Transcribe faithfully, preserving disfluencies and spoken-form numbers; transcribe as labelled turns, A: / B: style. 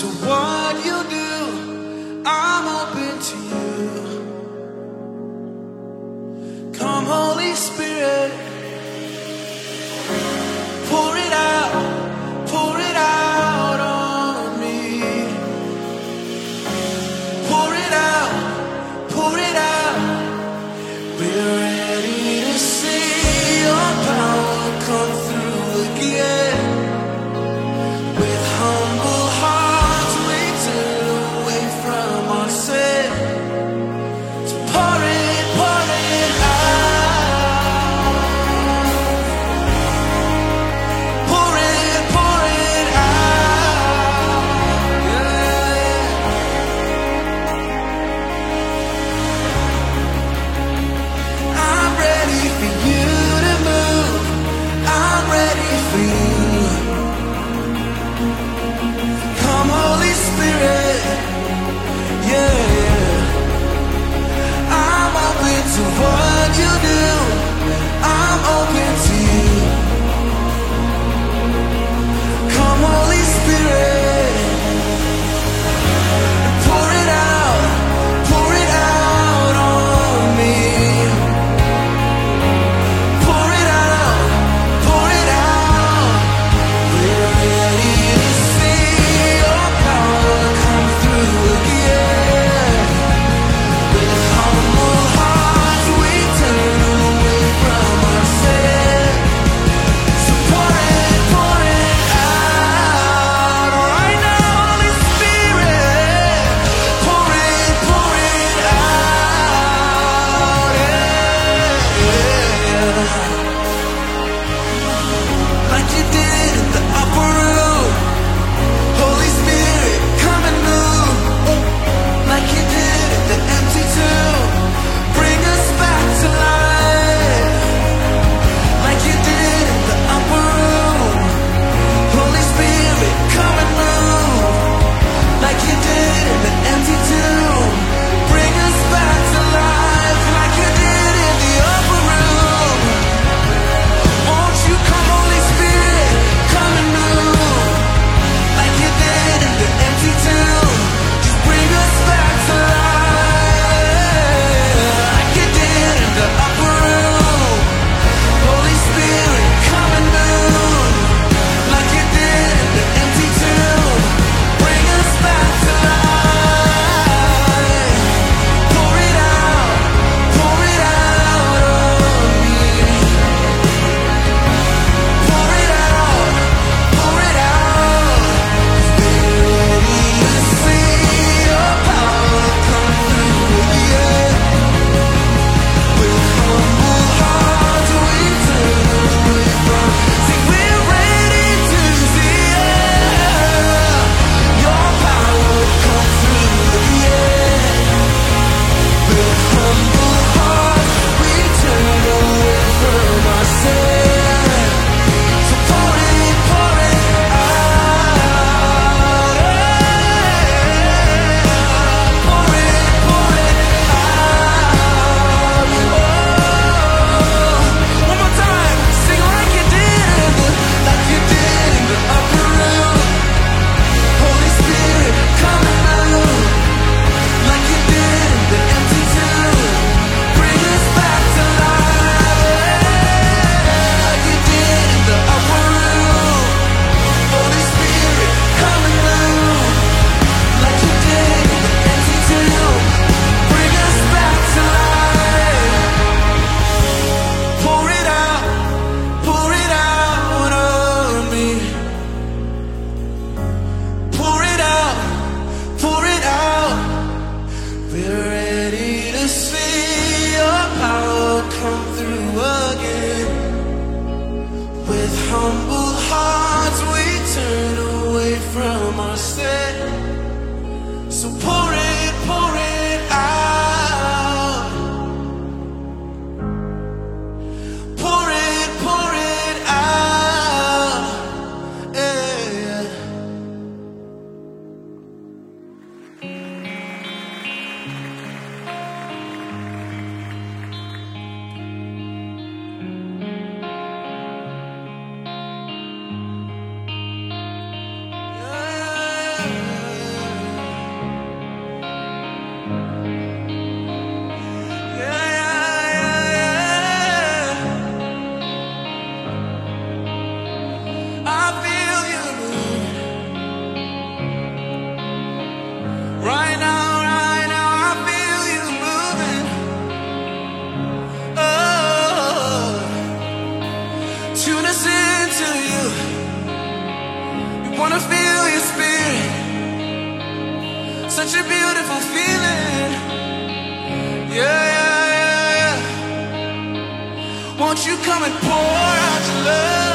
A: to what you do. I'm open to you. Come, Holy Spirit, pour it out, pour it out on me. Pour it out, pour it out. We're ready to see your power come through again. With humble hearts we turn away from our sin. To pour it, pour it out. Pour it, pour it out. Yeah. I'm ready for you to move. I'm ready for you. Come, Holy Spirit, yeah. I'm open to what you do. I'm open to you. Come, Holy Spirit, pour it out, pour it out on me. Pour it out, pour it out. We're ready to see your power come through again. With humble hearts we turn away from our sin. So pour it, pour it out right now, Holy Spirit. Pour it, pour it out, yeah. Like you did in the upper room. Holy Spirit, come and move. Like you did in the empty tomb. Bring us back to life. Like you did in the upper room. Holy Spirit, come and move. Like you did in the empty tomb. Bring us back to life. Like you did in the upper room. Won't you come, Holy Spirit, come and move. Like you did in the empty tomb. Just bring us back to life. Like you did in the upper room. Holy Spirit, come and move. Like you did in the empty tomb. Bring us back to life. Pour it out, pour it out on me. Pour it out, pour it out. We're ready to see your power come through again. With humble hearts we turn away from. See, we're ready to see your power come through again. With humble hearts we turn away from our sin. So pour it, pour it out. Pour it, pour it out. Oh, one more time. Sing like you did in the, like you did in the upper room. Holy Spirit, come and move. Like you did in the empty tomb. Bring us back to life. Like you did in the upper room. Holy Spirit, come and move. Like you did in the empty tomb. Bring us back to life. Pour it out, pour it out on me. Pour it out, pour it out. We're ready to see your power come through again. With humble hearts we turn away from our sin. So pour it, pour it out. Pour it, pour it out, yeah. Yeah. such a beautiful feeling. Yeah, yeah, yeah, yeah. Won't you come and pour out your love?